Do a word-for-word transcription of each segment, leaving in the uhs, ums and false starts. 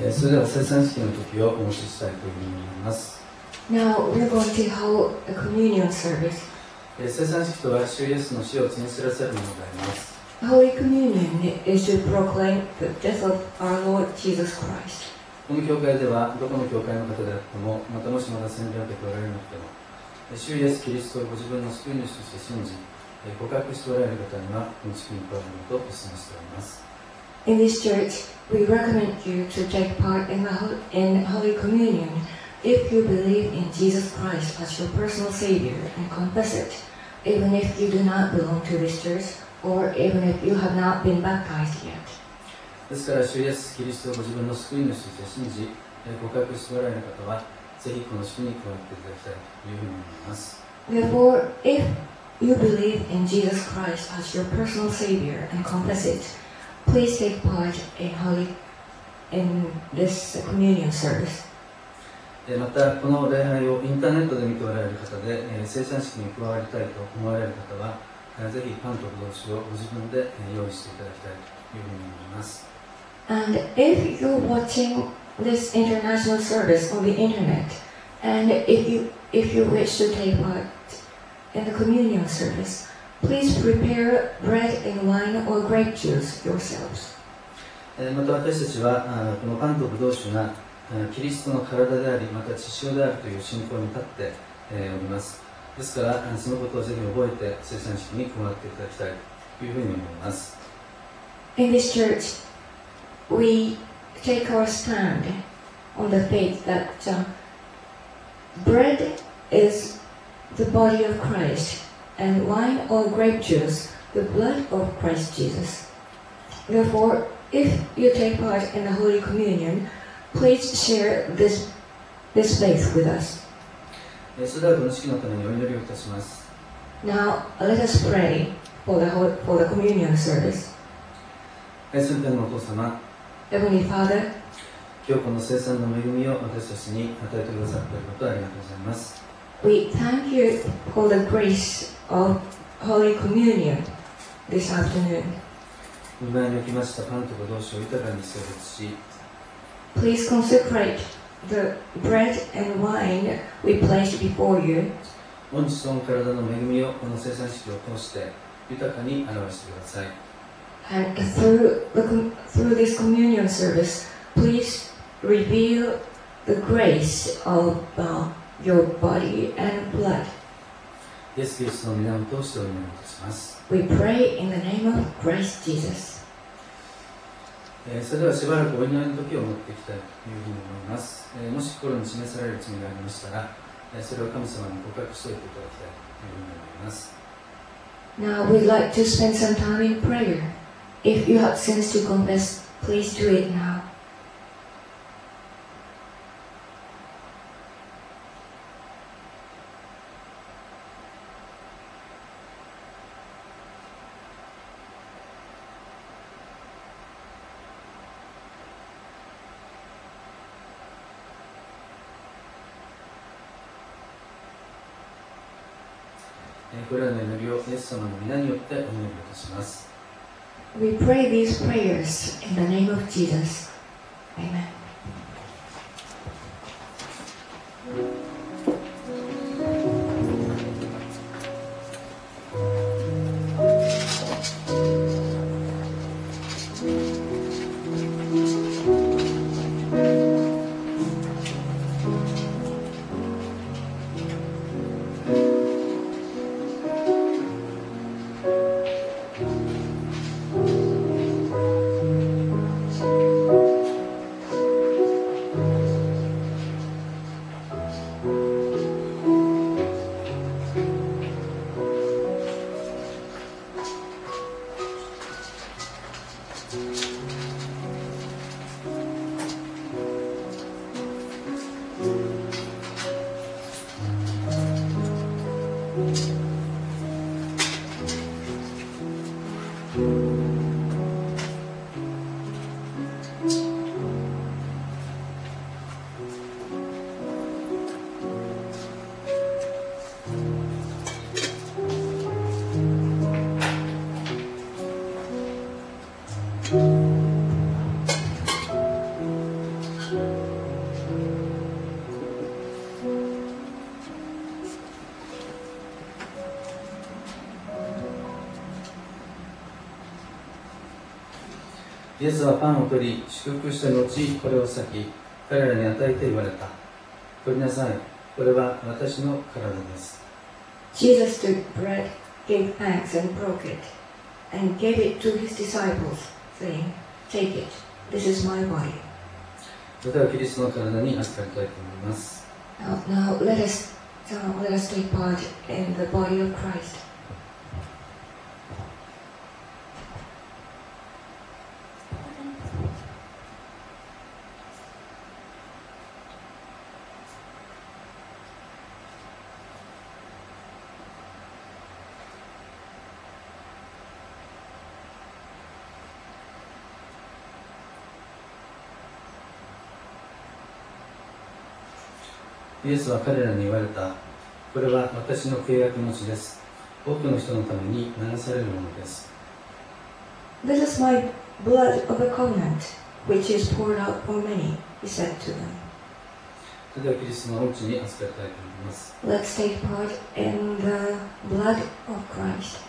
えー、それでは聖餐式の時をお持ちしたいというふうに思います。 Now we're going to hold a communion service. えー、聖餐式とは主イエスの死を告に知らせるものであります。 Holy Communion is to proclaim the death of our Lord Jesus Christ. この教会ではどこの教会の方であっても、またもしまだ洗礼を受けておられなくても、主イエスキリストをご自分の救い主として信じ、告白しておられる方にはこの式に加わることをお勧めしております。 In this church, we recommend you to take part in, the, in Holy Communion if you believe in Jesus Christ as your personal Savior and confess it, even if you do not belong to this church or even if you have not been baptized yet. ですから、主イエスキリストをご自分の救い主として信じ、告白しておられる方は、ぜひこの式に加わっていただきたいというふうに思います。 Therefore, if you believe in Jesus Christ as your personal Savior and confess it, please take part in Holy in this communion service. また、この礼拝をインターネットで見ておられる方で、聖餐式に加わりたいと思われる方は、ぜひパンとブドウ酒をご自分で用意していただきたいというふうに思います。 And if you're watching this international service on the internet, and if you if you wish to take part in the communion service, please prepare bread and wine or grape juice yourselves. また私たちはこのパンとブドウ酒がキリストの体であり、また血潮であるという信仰に立っております。ですから、そのことをぜひ覚えて聖餐式に加わっていただきたいというふうに思います。 In this church, we take our stand on the faith that uh, bread is the body of Christ, and wine or grape juice, the blood of Christ Jesus. Therefore, if you take part in the Holy Communion, please share this, this faith with us. それではこの式のためにお祈りをいたします。 Now, let us pray for the, for the communion service. 愛する天のお父様、 Heavenly Father, 今日この聖餐の恵みを私たちに与えてくださっていることをありがとうございます。 We thank you for the grace of Holy Communion this afternoon. 御前におきましたパンとブドウ酒を豊かに聖別し、 Please consecrate the bread and wine we place before you. 本日の体の恵みをこの聖餐式を通して豊かに表してください。 And through, the, through this communion service, please reveal the grace of uh, your body and blood. イエス・キリストの皆を通してお祈りいたします。 We pray in the name of Christ Jesus. えー、それではしばらくお祈りの時を持っていきたいというふうに思います。えー、もし心に示される罪がありましたら、えー、それを神様に告白しておいていただきたいというふうに思います。 Now we'd like to spend some time in prayer. If you have sins to confess, please do it now. これらの祈りをイエス様の皆によってお祈りいたします。 We pray these prayers in the name of Jesus. Amen. イエスはパンを取り、祝福した後、これを裂き、彼らに与えて言われた。取りなさい。これは私の体です。 Jesus took bread, gave thanks and broke it, and gave it to his disciples, saying, Take it, this is my body. それではキリストの体に預かりたいと思います。 Now, now let us, uh, let us take part in the body of Christ. イエスは彼らに言われた。これは私の契約の血です。多くの人のために流されるものです。 This is my blood of the covenant, which is poured out for many, he said to them. それではキリストの命に預かりたいと思います。 Let's take part in the blood of Christ.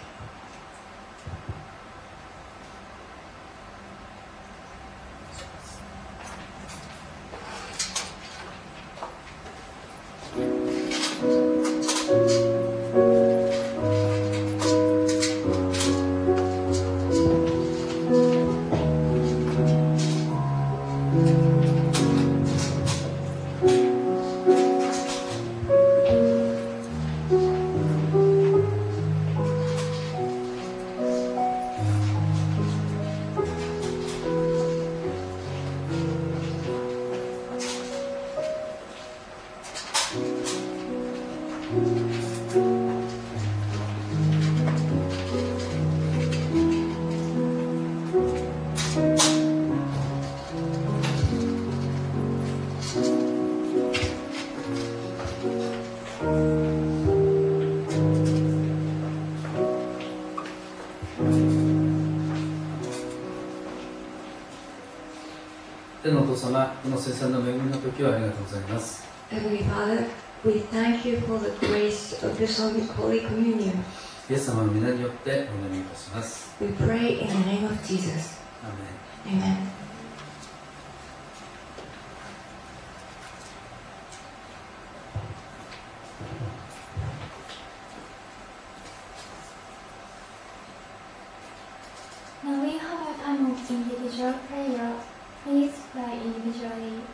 天のお父様、この聖餐の恵みの時をありがとうございます。 Heavenly Father, we thank you for the grace of this Holy Communion. イエス様の皆によってお祈りいたします。 We pray in the name of Jesus. アーメン。 Amen. Now we have a time of individual prayer. Please pray individually.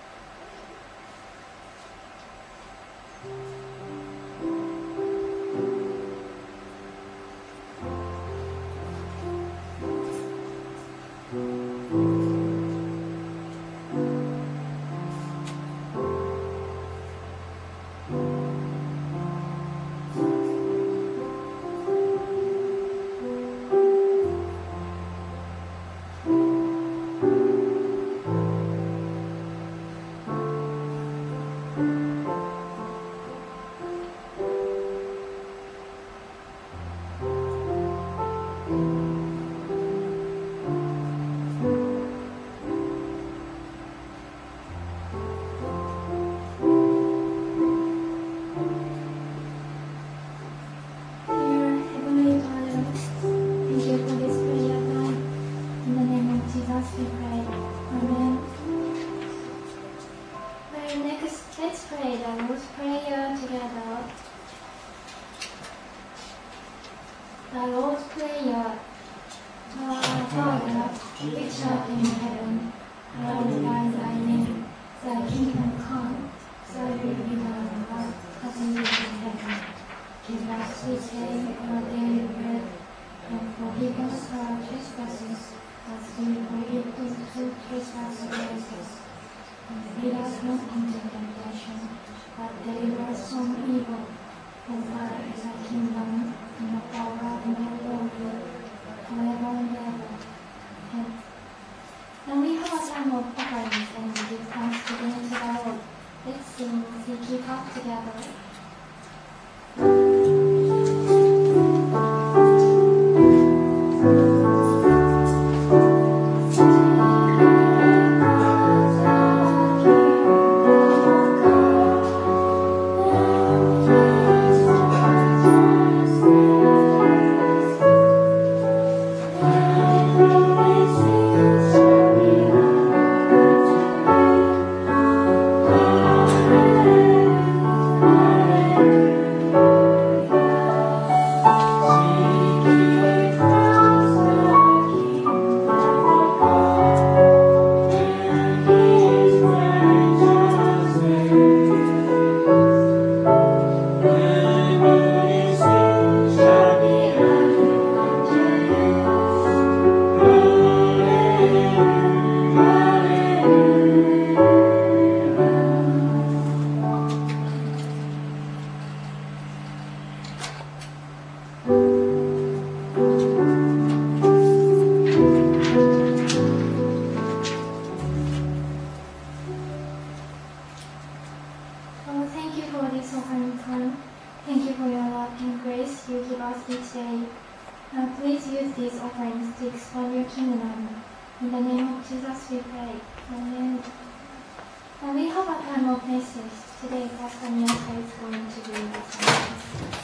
The Lord's Prayer. Our Father, which art in heaven, hallowed be thy name. Thy kingdom come, thy will be done on earth as it is in heaven. Give us this day our daily bread, and forgive us our trespasses, as we forgive those who trespass against us. And lead us not into temptation, but deliver us from evil. For thine is the kingdom, and the power, and the glory, forever and ever. And now we have a time of offerings and give thanksgiving to the Lord. Let's sing, we keep up together. Thank you. you for this offering time. Thank you for your love and grace you give us each day. Now please use these offerings to expand your kingdom. In the name of Jesus we pray. Amen. Now we have a time of message. Today Pastor Miyaka is going to bring us a message.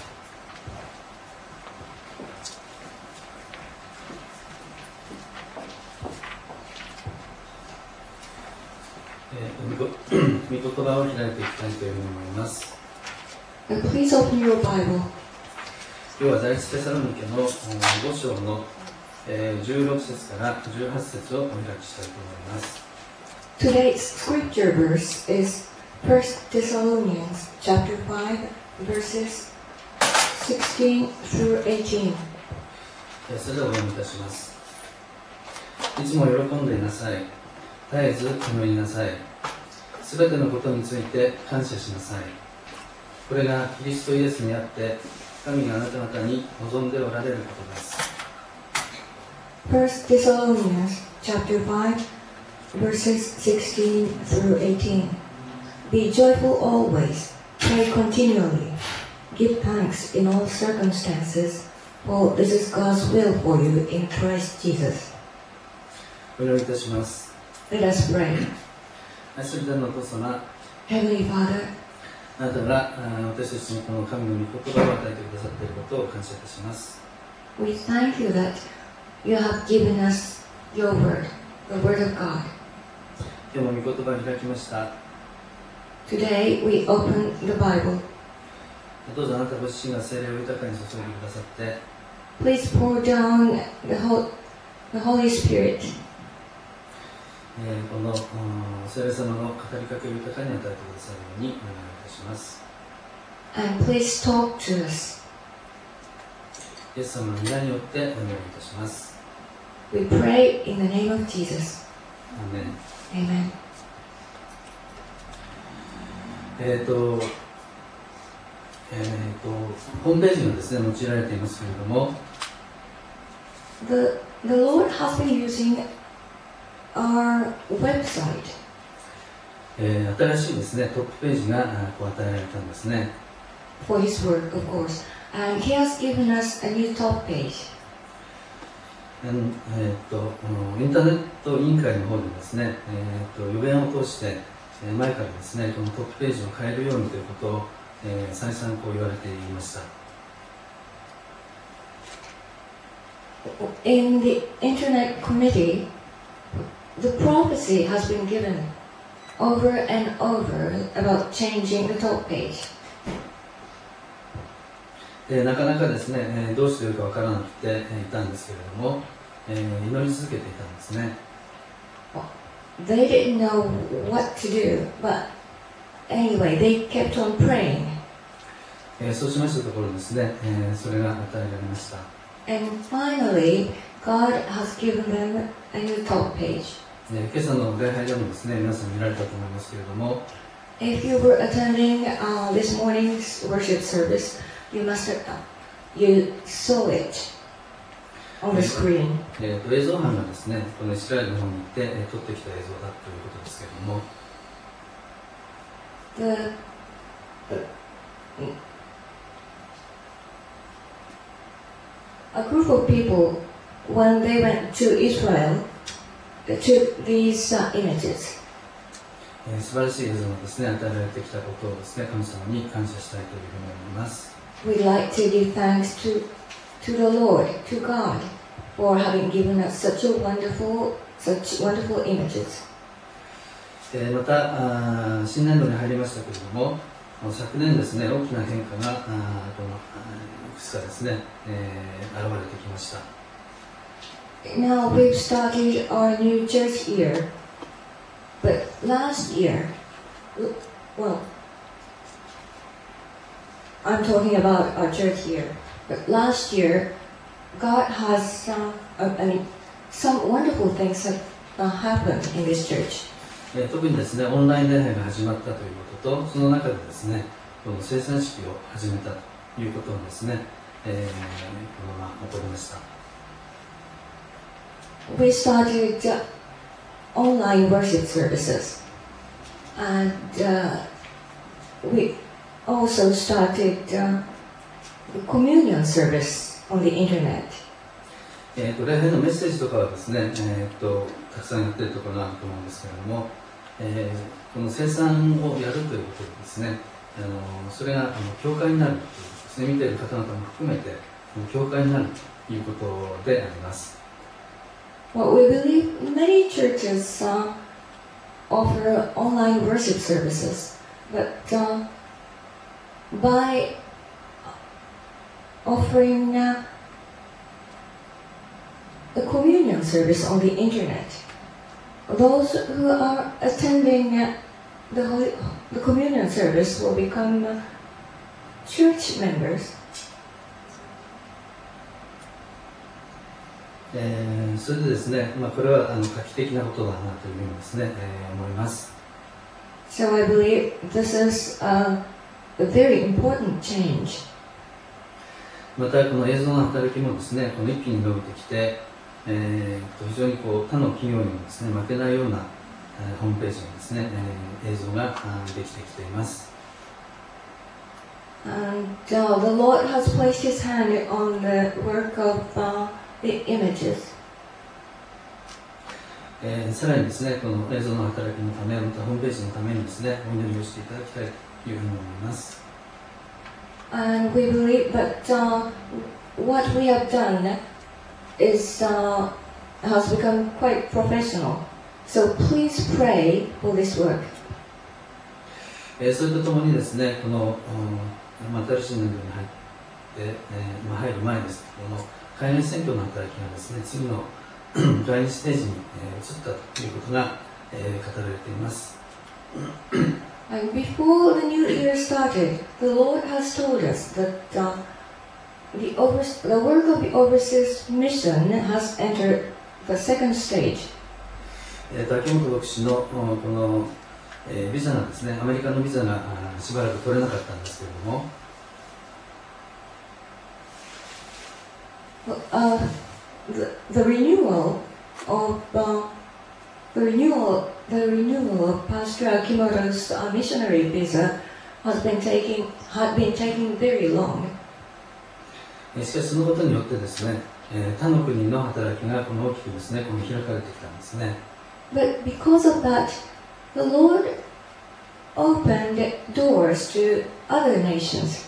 御言葉を開いていきたいというふうに思います。 Please open your Bible. 今日は第一テサロニケのご章のじゅうろく節からじゅうはち節をお開きしたいと思います。 Today's scripture verse is First Thessalonians chapter five, verses sixteen through eighteen. それではお読みいたします。いつも喜んでいなさい。絶えず祈りなさい。すべてのことについて感謝しなさい。これがキリストイエスにあって神があなた方に望んでおられることです。 First Thessalonians chapter five, verses sixteen through eighteen. Be joyful always, pray continually, give thanks in all circumstances, for this is God's will for you in Christ Jesus. お祈りいたします。 Let us pray. 愛する天のお父様、 Heavenly Father, あなたが私たちにこの神の御言葉を与えてくださっていることを感謝いたします。 we thank you that you have given us your word, the word of God. 今日も御言葉を開きました。 Today we open the Bible. どうぞあなたご自身が聖霊を豊かに注いでくださって、 Please pour down the, whole, the Holy Spirit. えー、この聖霊様の語りかけを豊かに与えてくださるようにお願いいたします。 And please talk to us. イエス様の皆によってお願いいたします。 We pray in the name of Jesus. アーメン。 Amen. えっ、ー、と、えっ、ー、と、ホームページがですね、用いられていますけれども、 The, the Lord has been using our website. えー、新しいですね、トップページがこう与えられたんですね。 For His work, of course. And He has given us a new top page. えーとインターネット委員会の方でですね、えー、と予言を通して、えー、前からですね、このトップページを変えるようにということを、えー、再三こう言われていました。 In the Internet Committee, the prophecy has been given over and over about changing the top page. でなかなかですね、えー、どうしているかわからなくて、えー、いたんですけれども、えー、祈り続けていたんですね。 They didn't know what to do, but anyway, they kept on praying. えー、そうしましたところですね、えー、それが与えられました。 And finally, God has given them a new top page. えー、今朝の礼拝でもですね、皆さん見られたと思いますけれども、 If you were attending uh, this morning's worship service, you must have, uh, you saw it on the screen. えー、と映像班がですね、このイスラエルの方に行って、えー、撮ってきた映像だということですけれども、 The, the a group of people, when they went to Israel, took these uh, images. えー、素晴らしい映像がですね、与えられてきたことをですね、神様に感謝したいというふうに思います。 We'd like to give thanks to, to the Lord, to God, for having given us such a wonderful, such wonderful images. えー、またあ、新年度に入りましたけれども、昨年ですね、大きな変化があこのいくつかですね、えー、現れてきました。 Now we've started our new church year, but last year, well, I'm talking about our church year, but last year, God has some, I mean, some wonderful things have uh, happened in this church. えー、特にですね、オンライン礼拝が始まったということと、その中でですね、この生産式を始めたということがですね、えー、このまま起こりました。 We started uh, online worship services, and uh, we also started uh, communion service on the internet. えー、と礼拝のメッセージとかはですね、えー、とたくさんやっているところがあると思うんですけれども、えー、この生産をやるということでですね、あのそれがあの教会になるということですね、見ている方々も含めて教会になるということであります。 Well, we believe many churches uh, offer online worship services, but uh, by offering uh, a communion service on the internet, those who are attending uh, the, Holy, the communion service will become uh, church members. えー、それでですね、まあ、これはあの画期的なことだなというふうにですね、えー、思います。 So I believe this is uh, a very important change. またこの映像の働きもですね、この一気に伸びてきて、えー、非常にこう他の企業にもですね負けないような、えー、ホームページにですね、えー、映像ができてきています。 And uh, the Lord has placed His hand on the work of uh, the images. えー、さらにですね、この映像の働きのため、またホームページのためにですね、お祈りをしていただきたいというふうに思います。 And we believe that uh, what we have done is uh, has become quite professional. So please pray for this work. えー、それとともにですね、この、うん、新しい年度に入って、えーまあ、入る前ですけども、海外選挙の働きがですね、次の第二ステージに、えー、移ったということが、えー、語られています。 And before the new year started, the Lord has told us that uh, the, over, the work of the overseas mission has entered the second stage. えー、秋元牧師のこの、えー、ビザがですね、アメリカのビザがしばらく取れなかったんですけれども、 Uh, the, the renewal of uh, the renewal the renewal of Pastor Akimoto's uh, missionary visa has been taking had been taking very long. しかしそのことによってですね、えー、他の国の働きがこの大きくですね、この開かれてきたんですね。 But because of that, the Lord opened doors to other nations.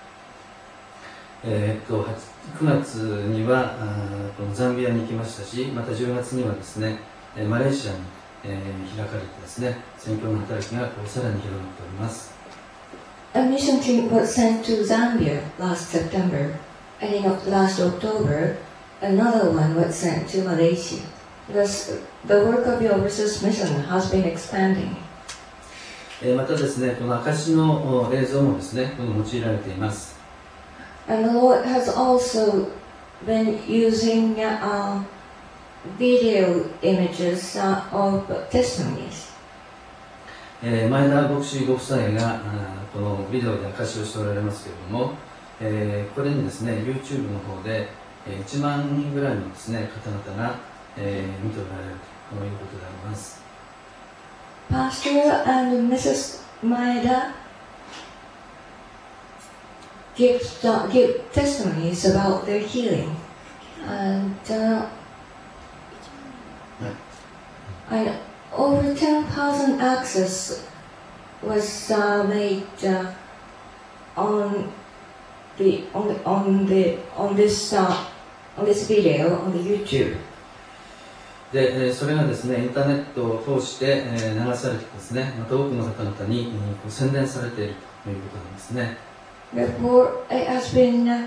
えー、とくがつにはあこのザンビアに行きましたし、またじゅうがつにはですね、マレーシアに、えー、開かれてですね、宣教の働きがこうさらに広がっております。 A mission team was sent to Zambia last September, and in last October, another one was sent to Malaysia. Thus, the work of the overseas mission has been expanding. えー、またですね、この証の映像もですね、この用いられています。 And the Lord has also been using uh, video images uh, of testimonies. えー、前田牧師ご夫妻がこのビデオで証しをしておられますけれども、えー、これにですね YouTube の方でいちまんにんぐらいのですね方々が、えー、見ておられるということであります。 Pastor and Missus Maeda give, uh, give testimonies about their healing, and uh, and over ten thousand access was uh, made uh, on the on the on the on this uh, on this video on the YouTube. で、それがですねインターネットを通して流されてですね、また多くの方々に宣伝されているということなんですね。 Therefore, it has been uh,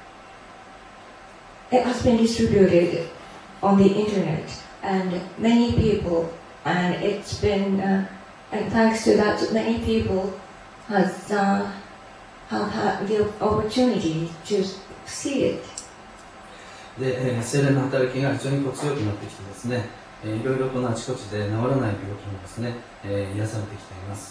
it has been distributed on the internet, and many people, and it's been, uh, and thanks to that, many people has uh, have had the opportunity to see it. で、聖霊の働きが非常にこう強くなってきてですね、いろいろこのあちこちで治らない病気もですね、癒されてきています。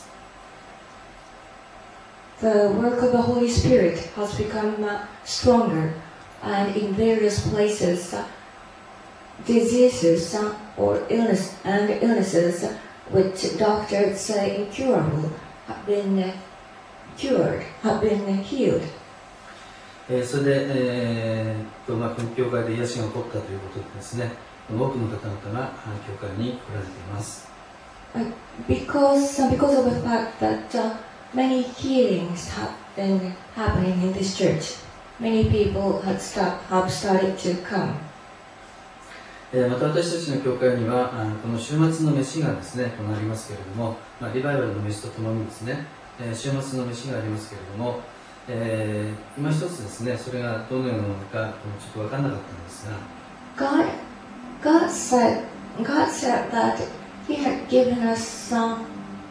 The work of the Holy Spirit has become uh, stronger, and in various places, uh, diseases uh, or illness and illnesses which doctors say incurable have been uh, cured, have been healed. えーそれで、えーとまあ、この教会で癒しが起こったということでですね、多くの方々があ教会に来られています。 Because, uh, because of the fact that uh, many healings have been happening in this church, many people had start, have started to come. えーまた私たちの教会にはあこの週末の飯がですね、このありますけれども、まあ、リバイバルの飯とともにですね、えー週末の飯がありますけれども、えー今一つですね、それがどのようなものかちょっと分からなかったんですが、 God, God said, God said that He had given us some,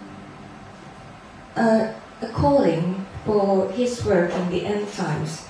uh, a calling for His work in the end times.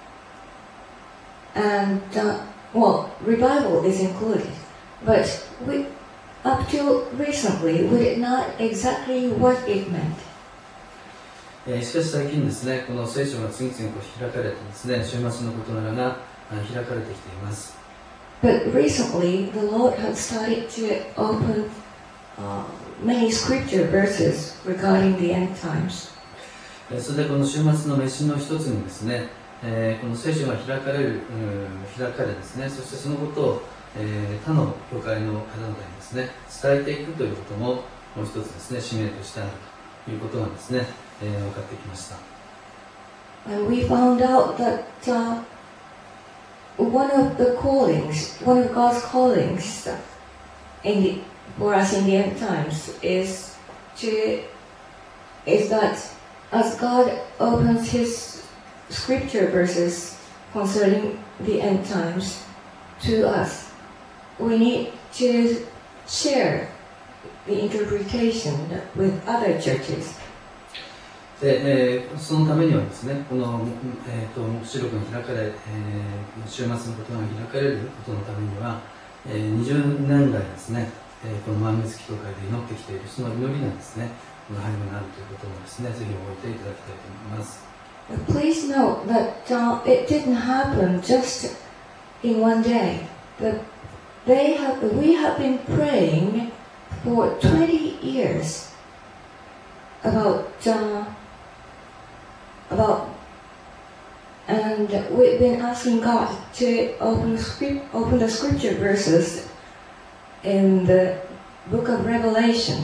And, uh, well, revival is included, but we, up till recently, we did not exactly what it meant. えーしかし最近ですね、この聖書が次々と開かれてですね、週末の事柄があ開かれてきています。 But recently, the Lord had started to open uh, many scripture verses regarding the end times. えーそれでこの週末の飯の一つにですね、えーこの聖書が開かれる、うん開かれですね、そしてそのことを、えー他の教会の方々にですね、伝えていくということももう一つですね、使命としてあるということがですね、えー分かってきました。 And we found out that uh, one of the callings, one of God's callings in the, for us in the end times is to is that as God opens His scripture verses concerning the end times to us, we need to share the interpretation with other churches. で、えーそのためにはですね、この、えー、と黙示録が開かれ、えー週末のことが開かれることのためには、えーにじゅうねん来ですね、えーこの満月教会で祈ってきているその祈りがですね、この背後にあるということもですね、ぜひ覚えていただきたいと思います。 Please note that uh, it didn't happen just in one day. That they have, we have been praying for twenty years about uh, about, and we've been asking God to open script, open the scripture verses in the book of Revelation.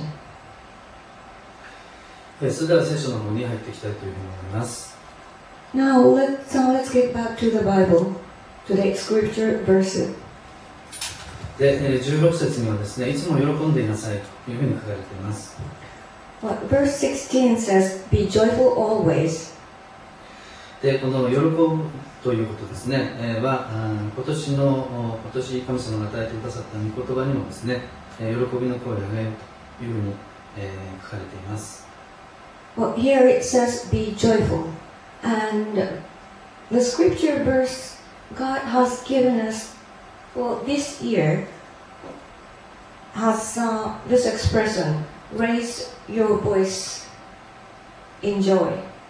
えーそれでは聖書の方に入っていきたいというふうに思います。 Now let's uh, let's get back to the Bible, to the scripture verses. で、えーじゅうろく節にはですね、いつも喜んでいなさいというふうに書かれています。 Well, verse sixteen says, "Be joyful always." で、この喜ぶということですね、えーはあー今年の今年神様が与えてくださった御言葉にもですね、えー喜びの声を上げようというふうに、えー書かれています。 Well, here it says, "Be joyful," and the scripture verse God has given us for this year has uh, this expression: "Raise your voice in joy."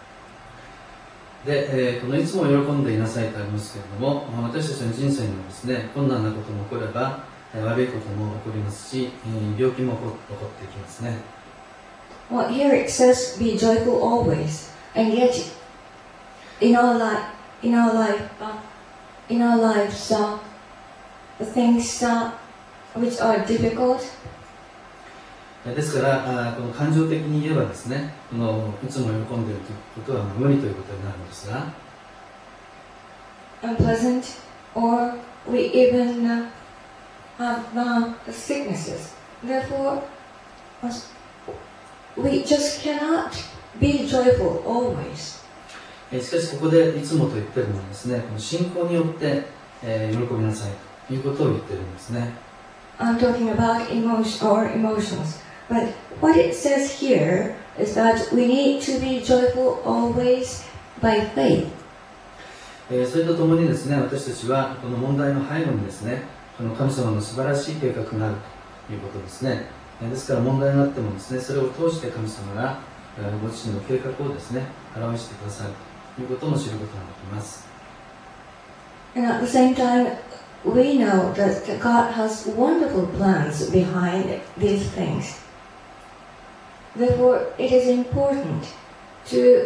で、えーこのいつも喜んでいなさいとありますけれども、まあ私たちの人生にもですね、困難なことも起これば、えー悪いことも起こりますし、えー病気も起こ起こってきますね。 Well, here it says, "Be joyful always," and yet in our life, in our life, uh, in our lives, uh, the things uh, which are difficult. ですからあこの感情的に言えばですね、このいつも喜んでいるということは無理ということになるんですが、 unpleasant, or we even uh, have uh, sicknesses. Therefore, us- we just cannot be joyful always. えーしかしここでいつもと言ってるのはですね、この信仰によって、えー喜びなさいということを言ってるんですね。 I'm talking about emotion or emotions. But what it says here is that we need to be joyful always by faith. えーそれとともにですね、私たちはこの問題の背後にですね、この神様の素晴らしい計画があるということですね。えーですから問題があってもですね、それを通して神様がえーご自身の計画をですね、表してくださるということも知ることができます。 And at the same time, we know that God has wonderful plans behind these things. Therefore, it is important to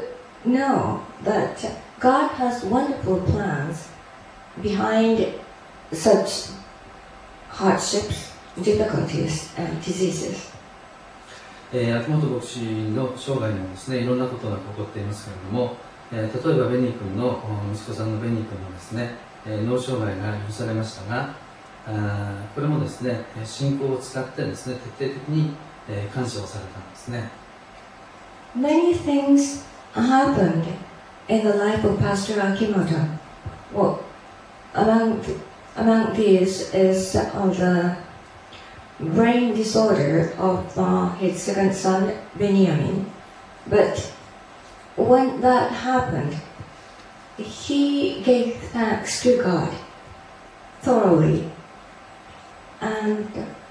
know that God has wonderful plans behind such hardships, difficulties, and diseases. えー、秋元牧師の生涯にもですね、いろんなことが起こっていますけれども、えー、例えばベニー君の息子さんのベニー君のですね、えー、脳障害が許されましたが、あこれもですね、信仰を使ってですね、徹底的に、えー、感謝をされたんですね。 Many things happened in the life of Pastor Akimoto. Well, among among these is uh, the brain disorder of uh, his second son Benjamin. But when that happened, he gave thanks to God thoroughly, and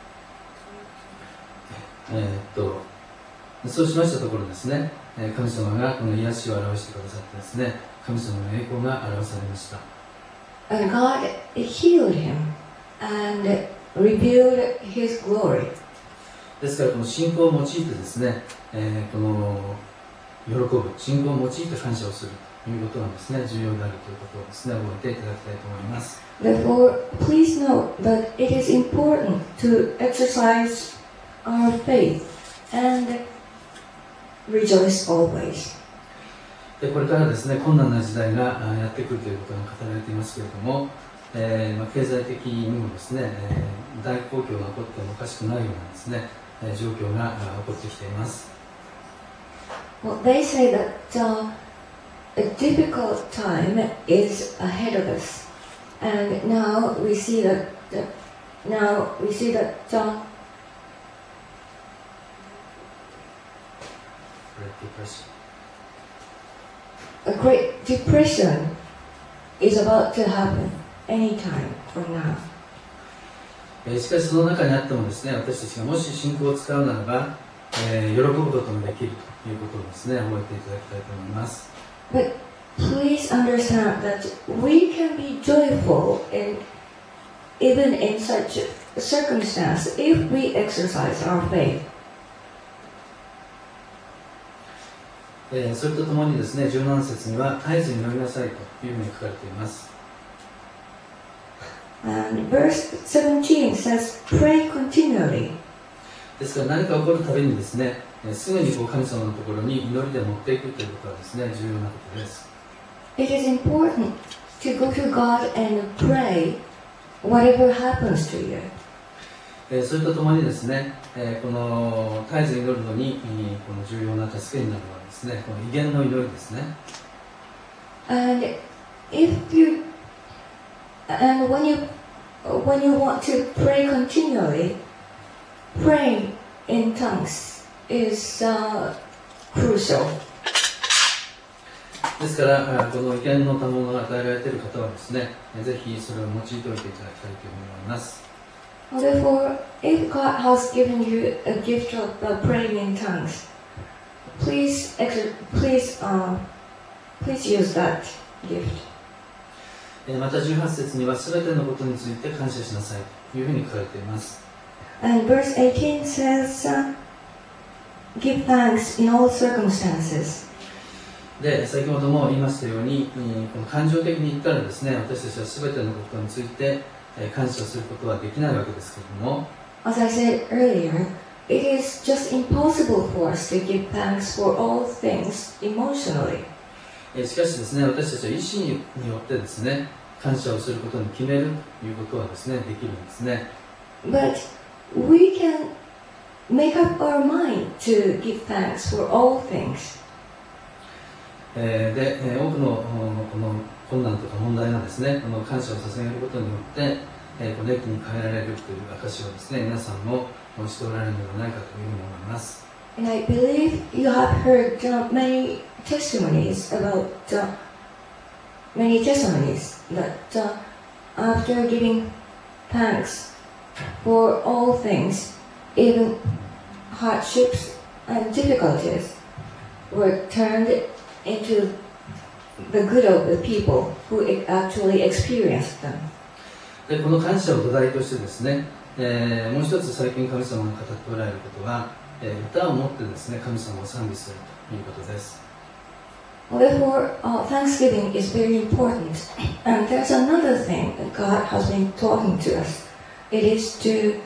えーっとそうしましたところですね、神様がこの癒しを表してくださってですね、神様の栄光が表されました。 And God healed him and revealed His glory. ですからこの信仰を用いてですね、えー、この喜ぶ信仰を用いて感謝をするということがですね、重要であるということをですね、覚えていただきたいと思います。 Therefore, please note that it is important to exercise our faith and rejoice always. でこれからですね、困難な時代がやってくるということが語られていますけれども、えーまあ、経済的にもですね、えー、大公共が起こってもおかしくないようなですね、えー、状況が起こってきています。 Well, they say that uh, a difficult time is ahead of us, and now we see that uh, now we see that uh, a great depression is about to happen anytime from now. しかしその中にあってもですね、私たちがもし信仰を使うならば、えー、喜ぶこともできるということをですね、覚えていただきたいと思います。 But please understand that we can be joyful in even in such circumstance if we exercise our faith. えー、それとともにですね、じゅうなな節には絶えず祈りなさいというふうに書かれています。 And verse seventeen says, "Pray continually." ですから何か起こるたびにですね、えー、すぐにこう神様のところに祈りで持っていくということはですね、重要なことです。 It is important to go to God and pray whatever happens to you. えー、それとともにですね、えー、この絶えず祈るのにこの重要な助けになるのはですね、この威厳の祈りですね。 And if you and when you when you want to pray continually, praying in tongues is uh, crucial. ですからこの威厳の賜物が与えられている方はですね、ぜひそれを用いておいていただきたいというふうに思います。 Therefore, if God has given you a gift of uh, praying in tongues, please, ex- please, uh, please use that gift. またじゅうはち節にはすべてのことについて感謝しなさいというふうに書かれています。 And verse eighteen says, uh, "Give thanks in all circumstances." で、先ほども言いましたように、この感情的に言ったらですね、私たちはすべてのことについて感謝することはできないわけですけれども、 As I said earlier, it is just impossible for us to give thanks for all things emotionally. しかしですね、私たちは意志によってですね、感謝をすることに決めるということはですね、できるんですね。 But we can make up our mind to give thanks for all things. えー、で、えー、多くのこの困難とか問題がですね、この感謝を捧げることによって、えー、この益に変えられるという証をですね、皆さんもしておられるのではないかというふうに思います。 And I believe you have heard uh, many testimonies about uh, many testimonies that uh, after giving thanks for all things, even hardships and difficulties were turned into the good of the people who actually experienced them. で、この感謝を土台としてですね、えー、もう一つ最近神様が語っておられることは、えー、歌を持ってですね、神様を賛美するということです。 Therefore, uh, Thanksgiving is very important. And there's another thing that God has been talking to us. It is to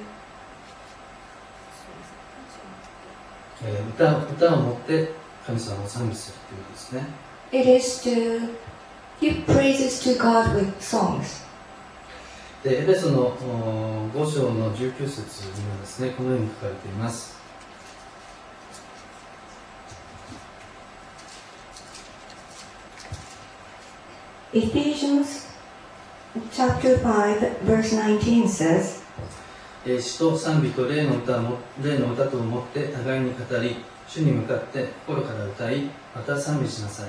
えー歌を歌を持って神様を賛美するということですね。 it is to give praises to God with songs. でエペソのご章のじゅうきゅう節にはですね、このように書かれています。 Ephesians chapter five verse nineteen says, 詩と賛美と霊の歌も霊の歌と思って互いに語り、主に向かって心から歌い、また賛美しなさ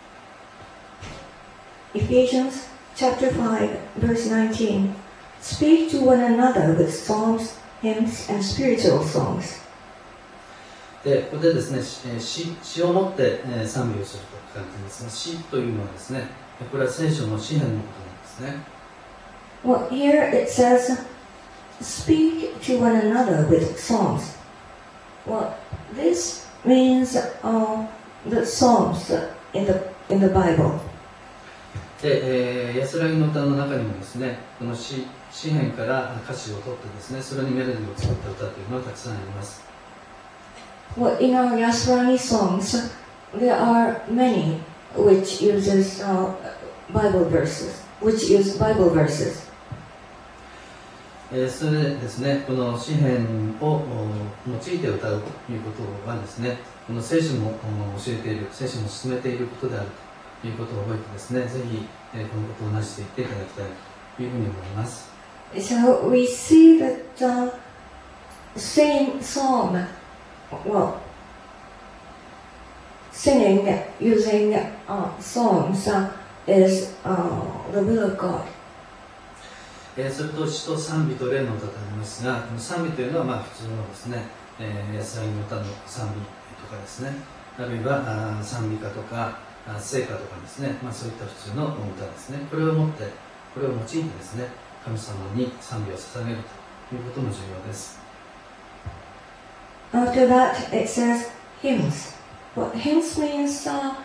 い。 Ephesians chapter five verse nineteen, speak to one another with psalms, hymns, and spiritual songs. でここでですね、詩詩をもって賛美をすると書かれていますが、詩というのはですね、これは聖書の詩篇のことなんですね。 Well, here it says, speak to one another with psalms. Well, this means uh, the psalms in the in the Bible. で、えー、安らぎの歌の中にもですね、この詩詩篇から歌詞を取ってですね、それにメロディーを作った歌というのはたくさんあります。 Well, in our Yasrani songs, there are many which uses uh, Bible verses, which use Bible verses. えー、それでですね、この詩篇を用いて歌うということはですね、この聖書も教えている、聖書も進めていることであるということを覚えてですね、ぜひ、えー、このことをなしていっていただきたいというふうに思います。 So we see that uh, singing psalm, well, singing using uh, songs uh, is uh, the will of God. えー、それと詩と賛美と霊の歌とありますが、この賛美というのはまあ普通のですね、えー、安らぎの歌の賛美とかですね、あるいはあ賛美歌とか聖歌とかですね、まあ、そういった普通の歌ですね、これをもってこれを用いてですね、神様に賛美を捧げるということも重要です。 After that, it says hymns. Well, hymns means uh,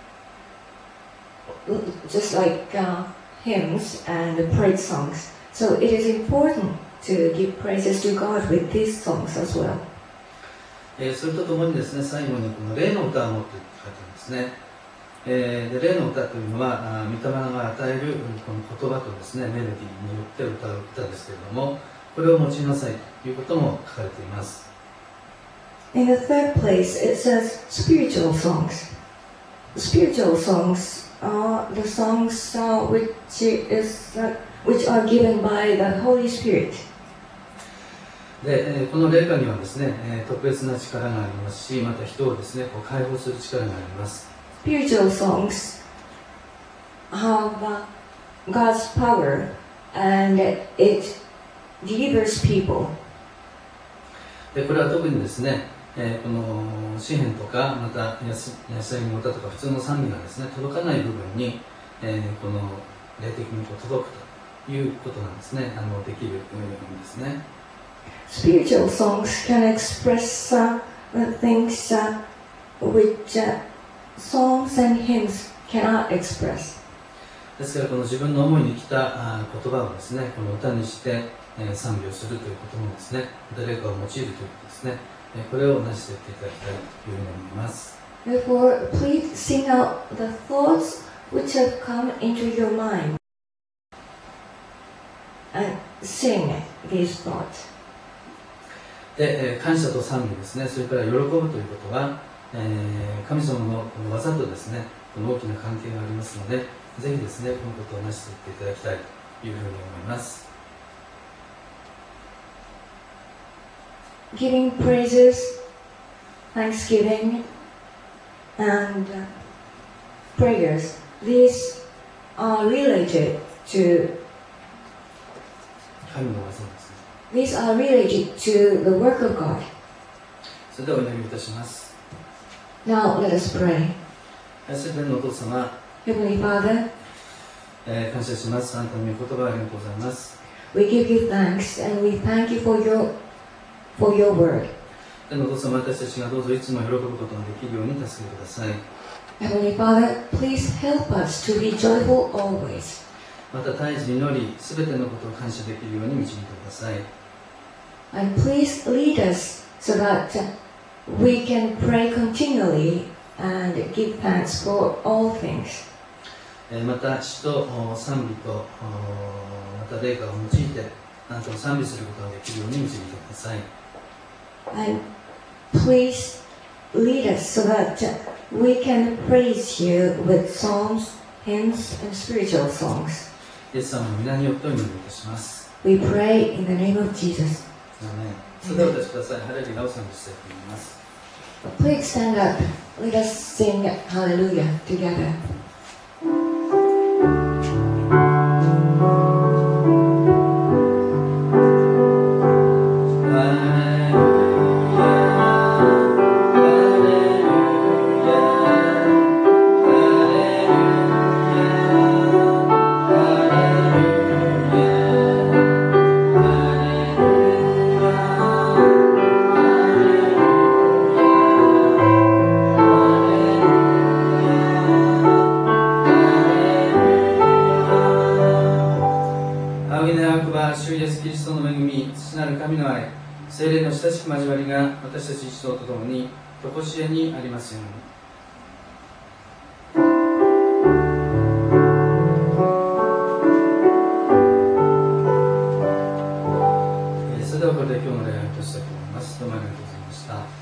just like uh, hymns and praise songs. So it is important to give praises to God with these songs as well. えー、それとともにですね、最後にこの霊の歌を持って書いてあるんですね。えー、で霊の歌というのは、御霊が与えるこの言葉とですね、メロディーによって歌う歌ですけれども、これを用いなさいということも書かれています。 In the third place, it says spiritual songs. Spiritual songs are the songs uh, which is uh, which are given by the Holy Spirit. で、この霊歌にはですね、特別な力がありますし、また人をですね、こう解放する力があります。 Spiritual songs have uh, God's power and it delivers people. で、これは特にですね、えー、この詩篇とか、また安らぎの歌とか普通の賛美がですね、届かない部分に、えー、この霊的にこう届くということなんですね。あのできるんですね。 Spiritual songs can express uh, the things uh, which uh, songs and hymns cannot express. ですからこの自分の思いに来たあ言葉をですね、この歌にして、えー、賛美をするということもですね、誰かを用いるということですね。これをなしていっていただきたいというふうに思います。 Therefore, please sing out the thoughts which have come into your mind and sing these thoughts. で、感謝と賛美ですね、それから喜ぶということは、えー、神様のこの技とですね、この大きな関係がありますので、ぜひですね、このことをなしていっていただきたいというふうに思います。 Giving praises, thanksgiving, and uh, prayers. These are related to. 神の技ですね。 These are related to the work of God. それではお祈りいたします。 Now let us pray. 愛する天のお父様、 Heavenly Father, えー、感謝します。あなたの御言葉ありがとうございます。 We give you thanks and we thank you for your for your word. 天のお父様、私たちがどうぞいつも喜ぶことができるように助けてください。 Heavenly Father, please help us to be joyful always. また絶えず祈り、すべてのことを感謝できるように導いてください。 And please lead us so that we can pray continually and give thanks for all things. また詩と賛美とまた霊歌を用いてあなたを賛美することができるように導いてください。 And please lead us so that we can praise you with psalms, hymns, and spiritual songs. イエス様の皆によってお祈りいたします。 We pray in the name of Jesus. アーメン。それではお立ちください。ハレルヤを賛美したいと思います。 Please stand up. Let us sing Hallelujah together. 聖霊の親しく交わりが私たち一同とともに常しえにありますように。それではこれで今日の礼拝を閉じたいと思います。どうもありがとうございました。